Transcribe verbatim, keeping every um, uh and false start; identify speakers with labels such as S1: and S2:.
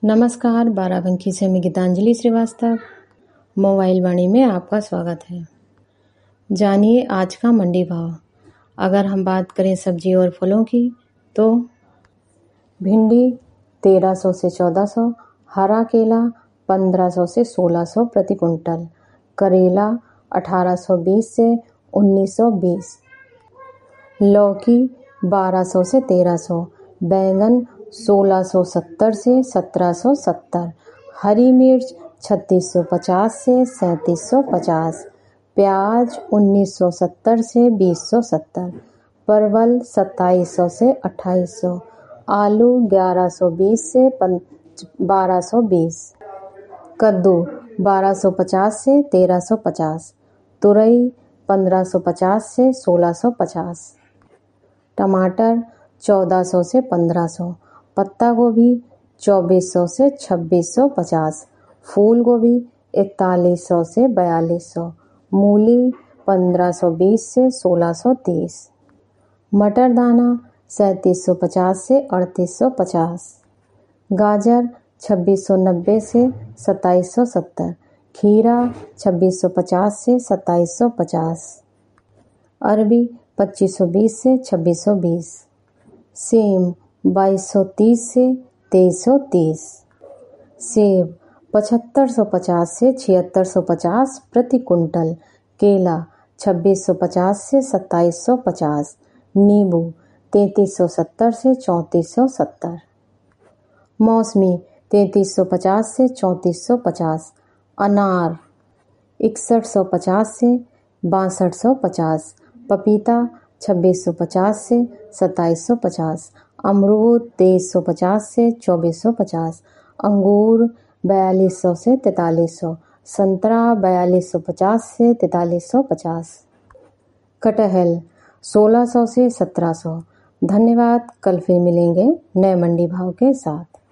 S1: नमस्कार, बाराबंकी से मैं गीतांजलि श्रीवास्तव मोबाइल वाणी में आपका स्वागत है। जानिए आज का मंडी भाव। अगर हम बात करें सब्जी और फलों की तो भिंडी तेरह सौ से चौदह सौ, हरा केला पंद्रह सौ से सोलह सौ प्रति कुंटल, करेला अठारह सौ बीस से उन्नीस सौ बीस, लौकी बारह सौ से तेरह सौ, बैंगन सोलह सौ सत्तर से सत्रह सौ सत्तर, हरी मिर्च छत्तीस सौ पचास से सैंतीस सौ पचास, प्याज उन्नीस सौ सत्तर से बीस सौ सत्तर, परवल सत्ताईस सौ से अट्ठाईस सौ, आलू ग्यारह सौ बीस से बारह सौ बीस, कद्दू बारह सौ पचास से तेरह सौ पचास, तुरई पंद्रह सौ पचास से सोलह सौ पचास, टमाटर चौदह सौ से पंद्रह सौ, पत्ता गोभी चौबीस सौ से छब्बीस सौ पचास, फूल गोभी इकतालीस सौ से बयालीस सौ, मूली पंद्रह सौ बीस से सोलह सौ तीस, मटर दाना सैंतीस सौ पचास से अड़तीस सौ पचास, गाजर छब्बीस सौ नब्बे से सत्ताईस सौ सत्तर, खीरा छब्बीस सौ पचास से सत्ताईस सौ पचास, अरबी पच्चीस सौ बीस से छब्बीस सौ बीस, सेम बाईस सौ तीस से तेईस सौ तीस, सेब पचहत्तर सौ पचास से छिहत्तर सौ पचास प्रति कुंटल, केला छब्बीस सौ पचास से सत्ताईस सौ पचास, नींबू तैंतीस सौ सत्तर से चौंतीस सौ सत्तर, मौसमी तैंतीस सौ पचास से चौंतीस सौ पचास, अनार इकसठ सौ पचास से बासठ सौ पचास, पपीता छब्बीस सौ पचास से सत्ताईस सौ पचास, अमरूद तेईस सौ पचास से चौबीस सौ पचास, अंगूर बयालीस सौ से तैंतालीस सौ, संतरा बयालीस सौ पचास से तैंतालीस सौ पचास, कटहल सोलह सौ से सत्रह सौ। धन्यवाद। कल फिर मिलेंगे नए मंडी भाव के साथ।